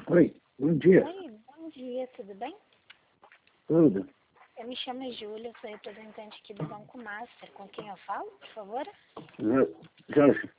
Oi, bom dia. Oi, bom dia, tudo bem? Tudo. Eu me chamo Júlia, sou representante aqui do Banco Master. Com quem eu falo, por favor? Jorge.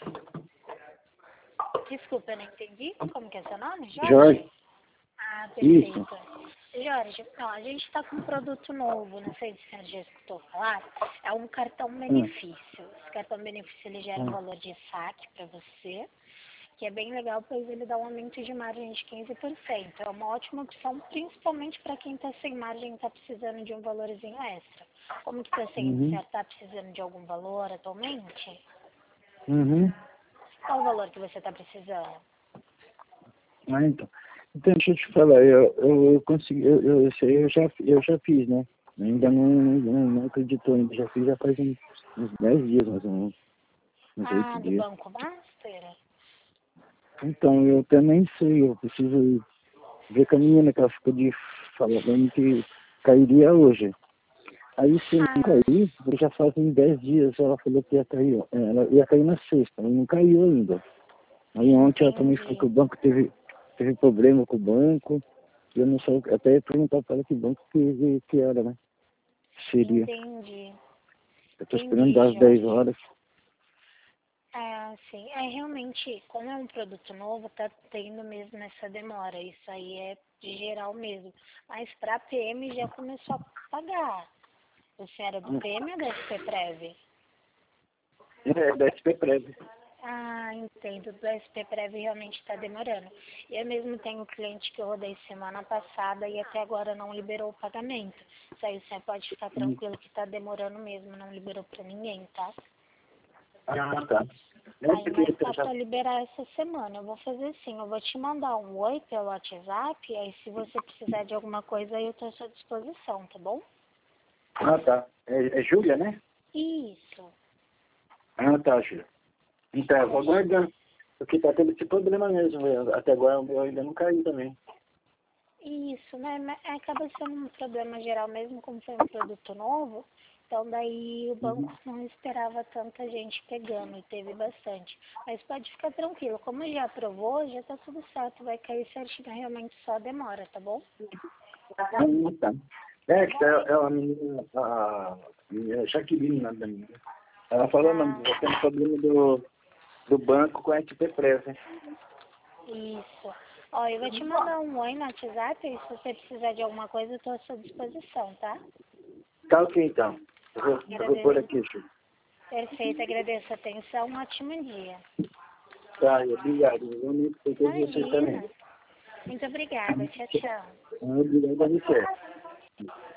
Desculpa, eu não entendi. Como que é seu nome? Jorge? Jorge. Ah, Isso. perfeito. Jorge, ó, a gente está com um produto novo, não sei se o senhor já escutou falar. É um cartão benefício. Esse cartão benefício ele gera um valor de saque para você, que é bem legal, pois ele dá um aumento de margem de 15%. É uma ótima opção, principalmente para quem está sem margem e está precisando de um valorzinho extra. Como que está sendo? O senhor está precisando de algum valor atualmente? Qual o valor que você está precisando? Ah, então. Então, deixa eu te falar, eu consegui, isso aí eu já fiz, né? Ainda não acreditou, ainda já fiz já faz uns 10 dias, mais ou menos. Uns 8 Do dias. Banco Master? Então, eu também sei, eu preciso ver com a menina que ela ficou de falando que cairia hoje. Aí se não cair, já fazem 10 dias ela falou que ia cair, ela ia cair na sexta, mas não caiu ainda. Aí ontem ela também falou que o banco teve problema com o banco, e eu não sei, até ia perguntar para ela que banco que era, né? Seria. Entendi. Eu tô esperando das Jorge. 10 horas. Sim. Realmente, como é um produto novo, tá tendo mesmo essa demora. Isso aí é de geral mesmo. Mas para PM já começou a pagar. Você era do PM ou da SP-Prev? É, da SP Prev. Entendo. Do SP-Prev realmente está demorando. Eu mesmo tenho um cliente que eu rodei semana passada e até agora não liberou o pagamento. Isso aí você pode ficar tranquilo que está demorando mesmo, não liberou para ninguém, tá? Tá. Mas tá para liberar essa semana. Eu vou fazer assim, eu vou te mandar um oi pelo WhatsApp, aí se você precisar de alguma coisa, eu estou à sua disposição, tá bom? Tá. É Júlia, né? Isso. Tá, Júlia. Então, eu vou aguardando. Porque tá tendo esse problema mesmo. Até agora o meu ainda não caiu também. Isso, né? Mas acaba sendo um problema geral mesmo, como foi um produto novo. Então daí o banco não esperava tanta gente pegando e teve bastante. Mas pode ficar tranquilo, como já aprovou, já tá tudo certo, vai cair certinho, realmente só demora, tá bom? Tá. É, que é uma menina, a Jaqueline, né, da menina. Ela falou, não, já tem problema do banco com a SP Prev, né? Isso. Ó, eu vou te mandar um oi no WhatsApp e se você precisar de alguma coisa, eu tô à sua disposição, tá? Tá ok, então. Eu vou por aqui, Júlia. Perfeito, agradeço a atenção, um ótimo dia. Tá, obrigado. Igualmente por todos vocês também. Imagina. Muito obrigada, tchau, tchau. Obrigado a você.